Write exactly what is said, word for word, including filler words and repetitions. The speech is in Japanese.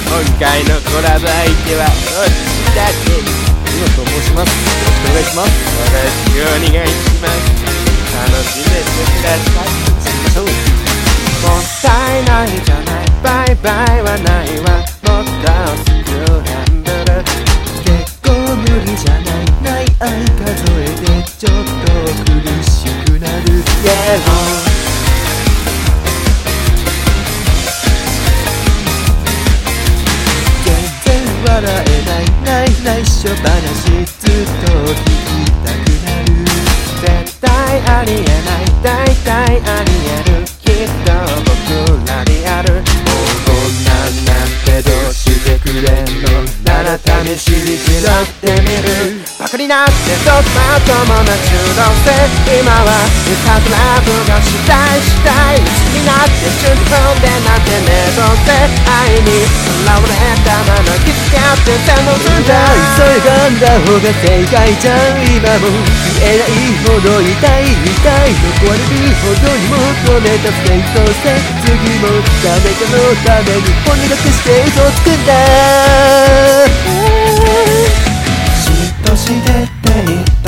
今回のコラボ相手はこっちだけ。 今と申します。よろしくお願いします。 よろしくお願いします。楽しんでってください。 そう。 もったいないじゃない、バイバイはないわ。もっとスクランブル。 結構無理じゃない、ない愛数えてちょっと苦しくなる。イエロー笑えないない内緒話ずっと聞きたくなる。 絶対ありえない、大体ありえる。きっと僕らにある。もうこんなんなんてどうしてくれんのなら試しにしなってみる。バカになってとまともな中毒性。今は歌とラブがしたいしたい。好きになって瞬間でなんてねどうせ愛に囚われたまま気づかってたのすんだ。 急いがんだ方が正解じゃん。今も言えないほど痛い痛い残れるほどに求めた正当性。次も誰かのために骨隠して嘘つくんだ。 嫉妬してって言って